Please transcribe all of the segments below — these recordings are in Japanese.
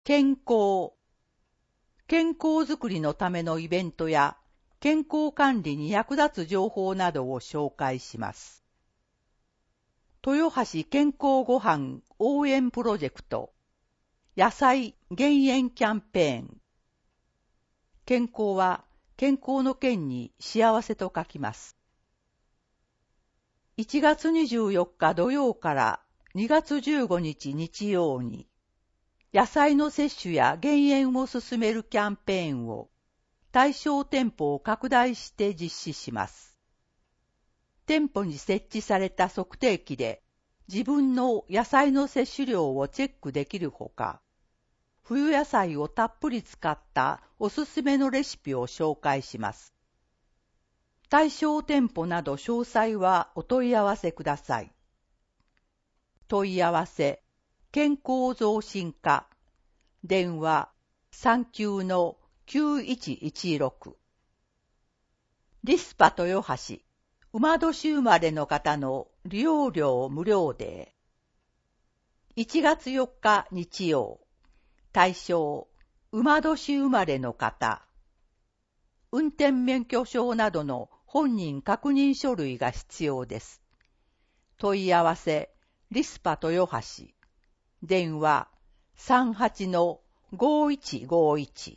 健康。健康づくりのためのイベントや健康管理に役立つ情報などを紹介します。豊橋健康ごはん応援プロジェクト野菜減塩キャンペーン。健康は健康の健に幸せと書きます。1月24日土曜から2月15日日曜に野菜の摂取や減塩を進めるキャンペーンを対象店舗を拡大して実施します。店舗に設置された測定器で自分の野菜の摂取量をチェックできるほか、冬野菜をたっぷり使ったおすすめのレシピを紹介します。対象店舗など詳細はお問い合わせください。問い合わせ、健康増進課、電話39-9116。リスパ豊橋、馬年生まれの方の利用料無料で。1月4日日曜、対象、馬年生まれの方。運転免許証などの本人確認書類が必要です。問い合わせ、リスパ豊橋。電話38-5151。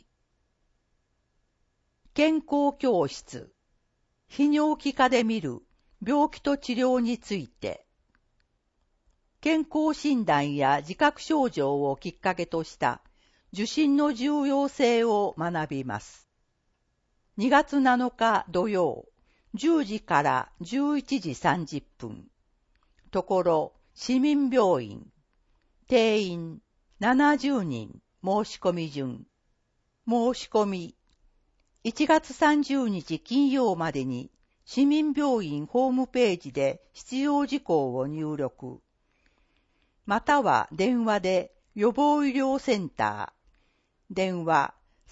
健康教室。泌尿器科で見る病気と治療について。健康診断や自覚症状をきっかけとした受診の重要性を学びます。2月7日土曜、10時から11時30分。ところ、市民病院。定員70人申し込み順。申し込み。1月30日金曜までに市民病院ホームページで必要事項を入力。または電話で予防医療センター。電話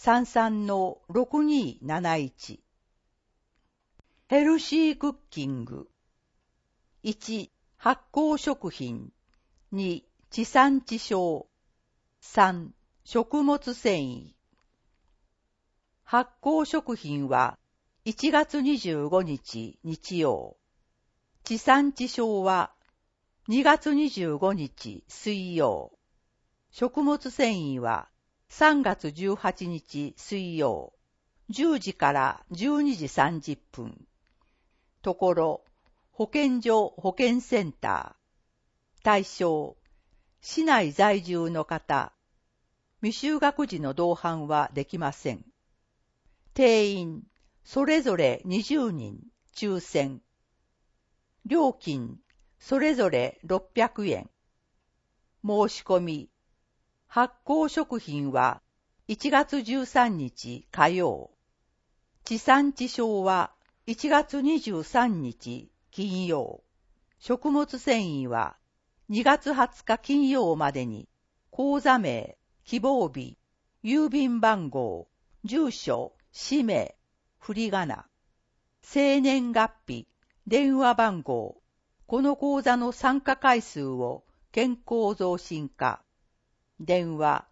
33-6271。ヘルシークッキング。1、発酵食品。2、地産地消。3、食物繊維。発酵食品は1月25日日曜。地産地消は2月25日水曜。食物繊維は3月18日水曜。10時から12時30分。ところ、保健所保健センター。対象、市内在住の方。未就学児の同伴はできません。定員、それぞれ20人、抽選。料金、それぞれ600円。申し込み。発酵食品は1月13日火曜。地産地消は1月23日金曜。食物繊維は2月20日金曜までに口座名、希望日、郵便番号、住所、氏名、振り仮名、生年月日、電話番号、この口座の参加回数を健康増進課。電話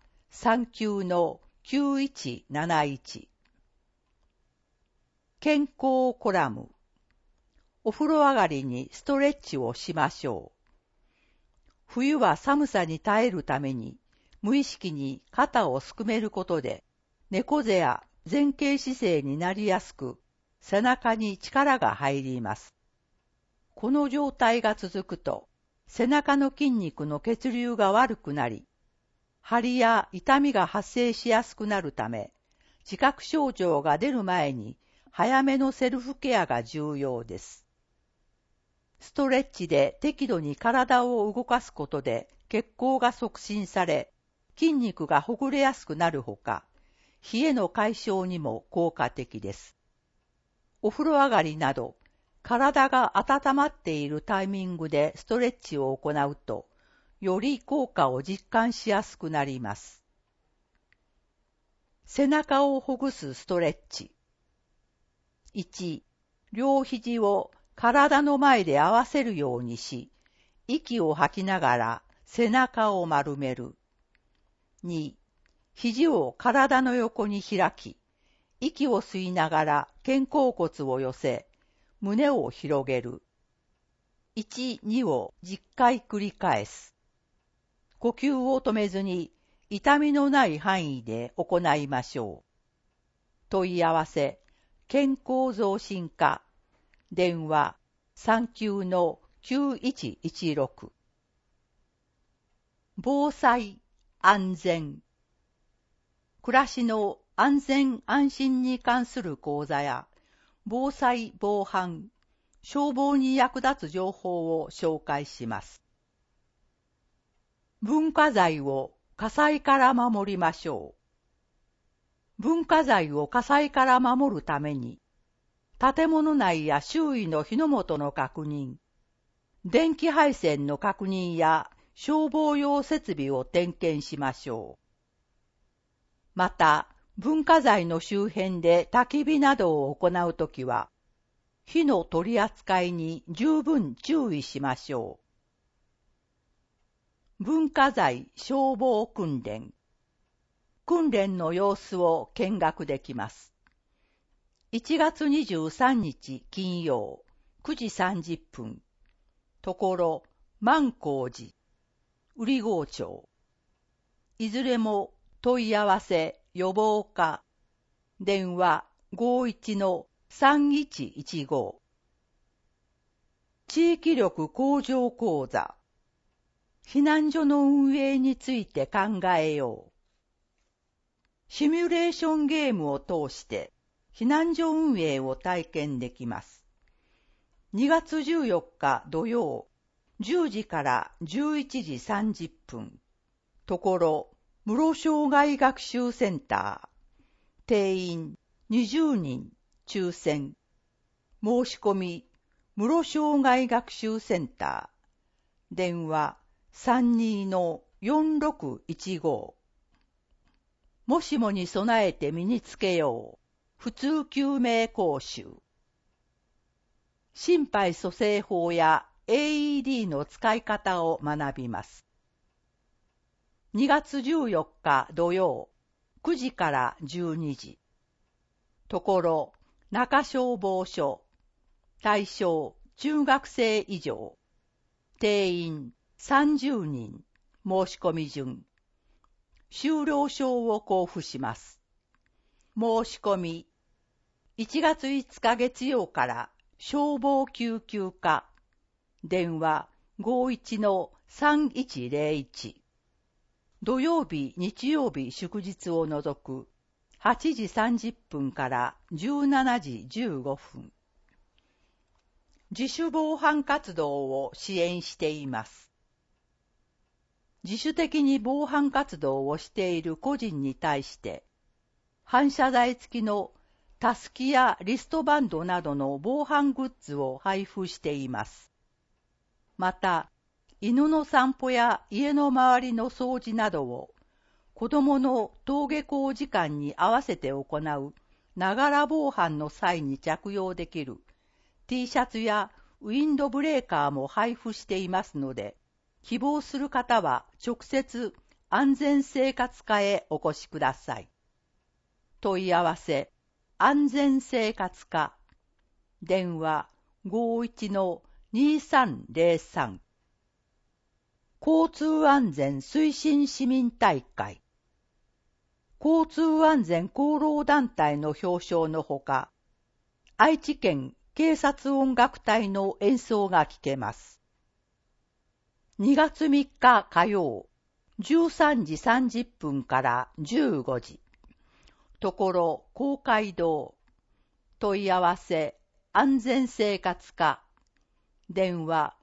39-9171。健康コラム。お風呂上がりにストレッチをしましょう。冬は寒さに耐えるために無意識に肩をすくめることで猫背や前傾姿勢になりやすく背中に力が入ります。この状態が続くと背中の筋肉の血流が悪くなり張りや痛みが発生しやすくなるため自覚症状が出る前に早めのセルフケアが重要です。ストレッチで適度に体を動かすことで血行が促進され、筋肉がほぐれやすくなるほか、冷えの解消にも効果的です。お風呂上がりなど、体が温まっているタイミングでストレッチを行うと、より効果を実感しやすくなります。背中をほぐすストレッチ。1、両肘を体の前で合わせるようにし、息を吐きながら背中を丸める。2、 肘を体の横に開き、息を吸いながら肩甲骨を寄せ、胸を広げる。1、2を10回繰り返す。呼吸を止めずに痛みのない範囲で行いましょう。問い合わせ、健康増進課、電話39-9116。防災、安全。暮らしの安全安心に関する講座や、防災防犯、消防に役立つ情報を紹介します。文化財を火災から守りましょう。文化財を火災から守るために、建物内や周囲の火の元の確認、電気配線の確認や消防用設備を点検しましょう。また、文化財の周辺で焚き火などを行うときは、火の取り扱いに十分注意しましょう。文化財消防訓練。訓練の様子を見学できます。1月23日金曜9時30分。ところ、万光寺、瓜郷町。いずれも問い合わせ予防課。電話51-3115。地域力向上講座。避難所の運営について考えよう。シミュレーションゲームを通して避難所運営を体験できます。2月14日土曜10時から11時30分。ところ、室障害学習センター。定員20人抽選。申し込み、室障害学習センター。電話32-4615。もしもに備えて身につけよう。普通救命講習。心肺蘇生法や AED の使い方を学びます。2月14日土曜9時から12時。ところ、中消防署。対象中学生以上。定員30人。申し込み順。修了証を交付します。申し込み。1月5日月曜から消防救急課。電話51-3101。土曜日、日曜日祝日を除く8時30分から17時15分。自主防犯活動を支援しています。自主的に防犯活動をしている個人に対して、反射材付きのたすきやリストバンドなどの防犯グッズを配布しています。また、犬の散歩や家の周りの掃除などを子供の登下校時間に合わせて行うながら防犯の際に着用できる T シャツやウィンドブレーカーも配布していますので、希望する方は直接安全生活課へお越しください。問い合わせ、安全生活課。電話51-2303。交通安全推進市民大会。交通安全功労団体の表彰のほか、愛知県警察音楽隊の演奏が聴けます。2月3日火曜、13時30分から15時。ところ、公会堂。問い合わせ、安全生活課。電話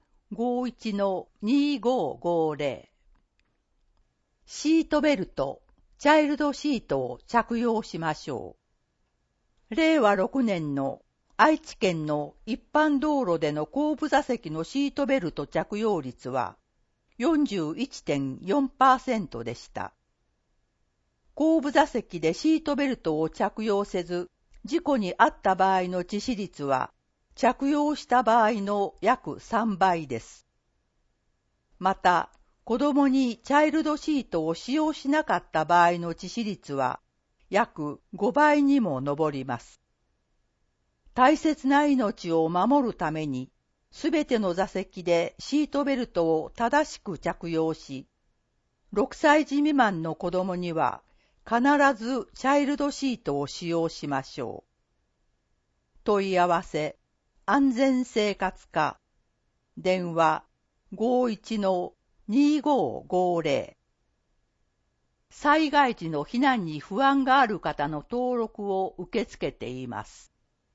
51-2550。シートベルト、チャイルドシートを着用しましょう。令和6年の愛知県の一般道路での後部座席のシートベルト着用率は 41.4% でした。後部座席でシートベルトを着用せず事故に遭った場合の致死率は着用した場合の約3倍です。また、 子供にチャイルドシートを使用しなかった場合の致死率は約5倍にも上ります。大切な命を守るために、すべての座席でシートベルトを正しく着用し、6歳児未満の子供には必ずチャイルドシートを使用しましょう。問い合わせ、安全生活課、電話 51-2550。災害時の避難に不安がある方の登録を受け付けています。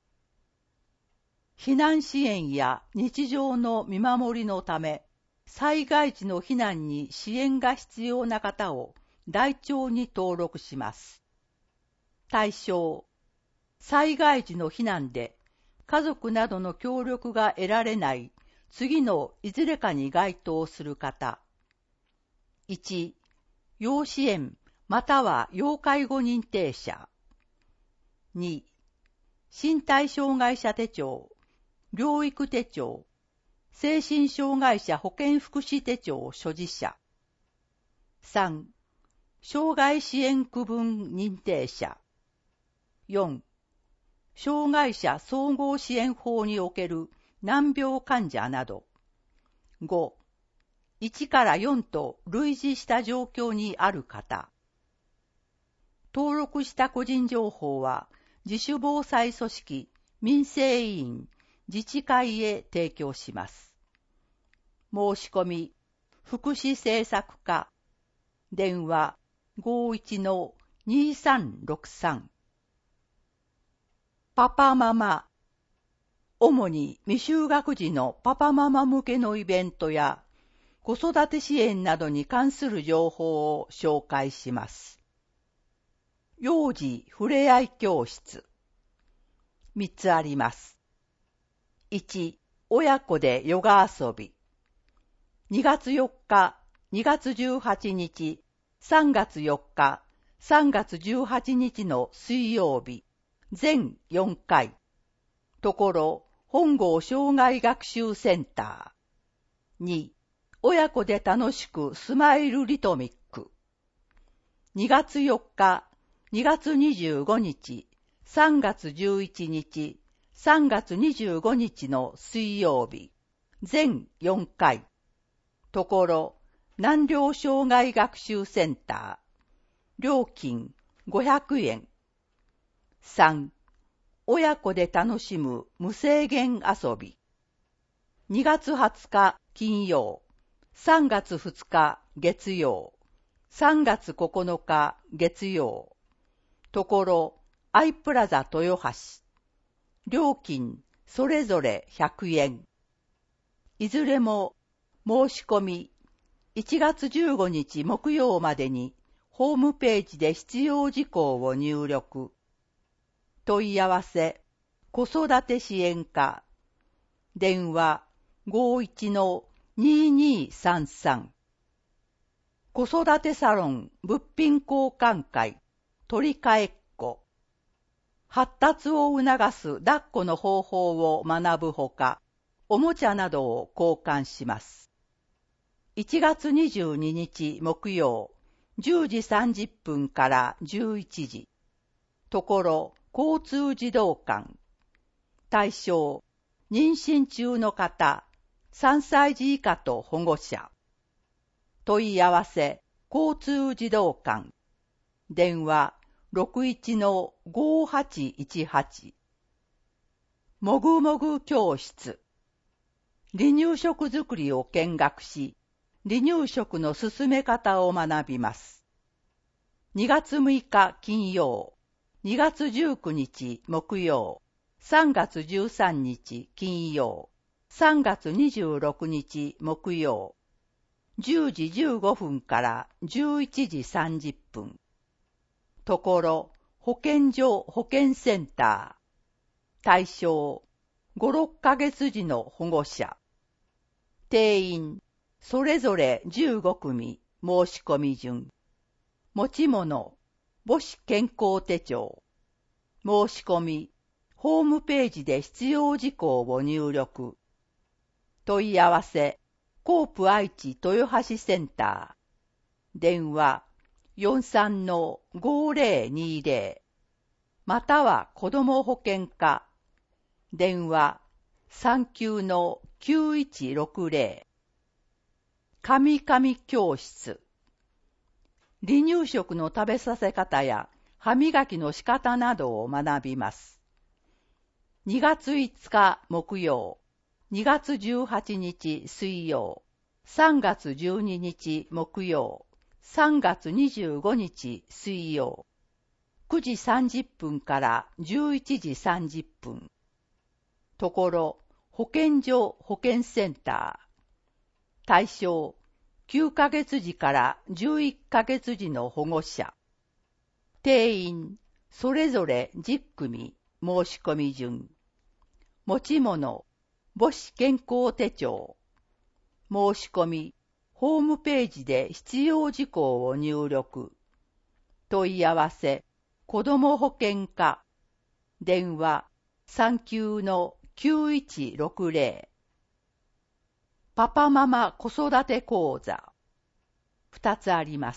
避難支援や日常の見守りのため、災害時の避難に支援が必要な方を台帳に登録します。対象、災害時の避難で家族などの協力が得られない次のいずれかに該当する方。1、要支援または要介護認定者。2、身体障害者手帳、療育手帳、精神障害者保健福祉手帳所持者。3、障害支援区分認定者。4、障害者総合支援法における難病患者など。5、1から4と類似した状況にある方。登録した個人情報は自主防災組織、民生委員、自治会へ提供します。申し込み、福祉政策課、電話 51-2363。パパママ、主に未就学児のパパママ向けのイベントや子育て支援などに関する情報を紹介します。幼児ふれあい教室。3つあります。1、親子でヨガ遊び。2月4日、2月18日、3月4日、3月18日の水曜日、全4回。ところ、本郷障害学習センター。2、親子で楽しくスマイルリトミック。2月4日、2月25日、3月11日、3月25日の水曜日、全4回。ところ、難病障害学習センター。料金500円。3、親子で楽しむ無制限遊び。2月20日金曜、3月2日月曜、3月9日月曜。ところ、アイプラザ豊橋。料金それぞれ100円。いずれも申し込み1月15日木曜までにホームページで必要事項を入力。問い合わせ、子育て支援課。電話 51-2233。子育てサロン物品交換会取り替えっこ。発達を促す抱っこの方法を学ぶほか、おもちゃなどを交換します。1月22日木曜、10時30分から11時。ところ、交通児童館。対象、妊娠中の方、3歳児以下と保護者。問い合わせ、交通児童館。電話、61-5818。もぐもぐ教室。離乳食作りを見学し、離乳食の進め方を学びます。2月6日金曜、2月19日木曜、3月13日金曜、3月26日木曜、10時15分から11時30分。ところ、保健所保健センター。対象、5、6ヶ月児の保護者。定員、それぞれ15組、申し込み順。持ち物、母子健康手帳。申し込み、ホームページで必要事項を入力。問い合わせ、 コープ愛知豊橋センター。電話 43-5020 または子ども保健課。電話 39-9160 神々教室。離乳食の食べさせ方や歯磨きの仕方などを学びます。2月5日木曜、2月18日水曜、3月12日木曜、3月25日水曜、9時30分から11時30分。ところ、保健所保健センター。対象、9ヶ月時から11ヶ月時の保護者。定員、それぞれ10組、申し込み順。持ち物、母子健康手帳。申し込み、ホームページで必要事項を入力。問い合わせ、子ども保健課。電話、39-9160。パパママ子育て講座。2つあります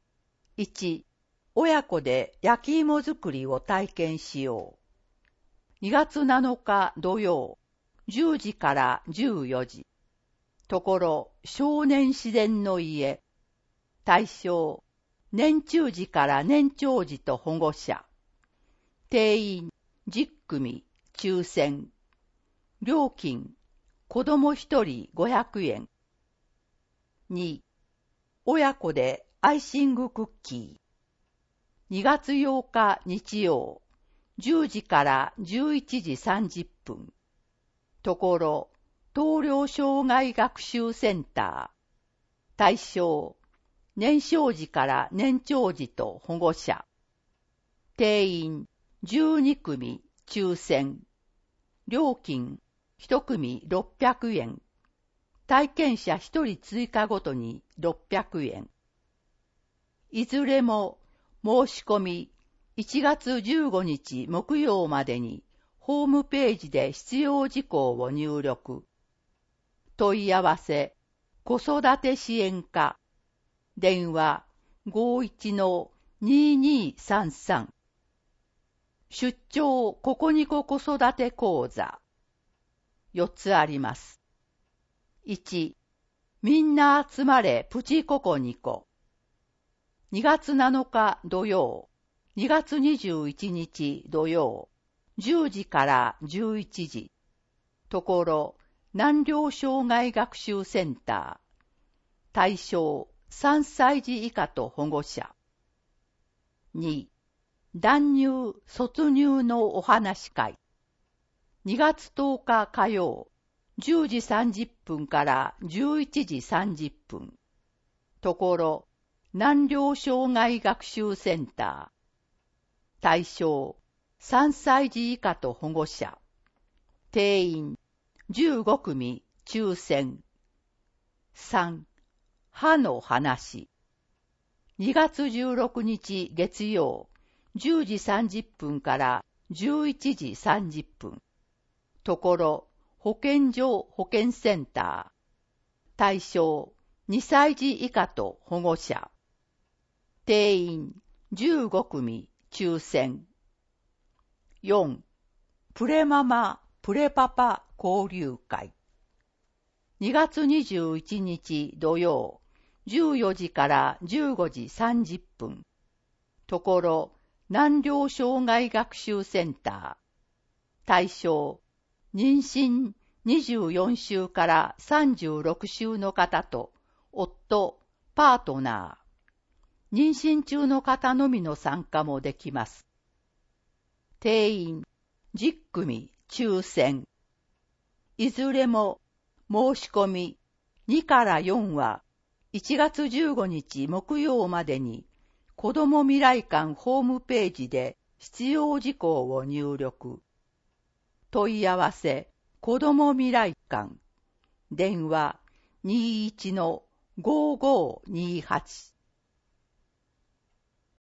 。1、親子で焼き芋作りを体験しよう。2月7日土曜、10時から14時。ところ、少年自然の家。対象、年中児から年長児と保護者。定員、10組、抽選。料金、子供1人500円。2、親子でアイシングクッキー。2月8日日曜、10時から11時30分。ところ、東陵障害学習センター。対象、年少児から年長児と保護者。定員、12組、抽選。料金、1組600円。体験者1人追加ごとに600円。いずれも申し込み1月15日木曜までにホームページで必要事項を入力。問い合わせ、子育て支援課。電話 51-2233。出張ココニコ子育て講座。4つあります。1、みんな集まれプチココニコ。2月7日土曜、2月21日土曜、10時から11時。ところ、難病障害学習センター。対象、3歳児以下と保護者。2、断乳・卒乳のお話会。2月10日火曜、10時30分から11時30分。ところ、難病障害学習センター。対象、3歳児以下と保護者。定員、15組、抽選。3、歯の話。2月16日月曜、10時30分から11時30分。ところ、保健所保健センター。対象、2歳児以下と保護者。定員、15組、抽選。4、プレママ、プレパパ交流会。2月21日土曜、14時から15時30分。ところ、難病障害学習センター。対象、妊娠24週から36週の方と、夫、パートナー。妊娠中の方のみの参加もできます。定員、10組、抽選。いずれも、申し込み2から4は、1月15日木曜までに、子ども未来館ホームページで必要事項を入力。問い合わせ、子ども未来館。電話 21-5528。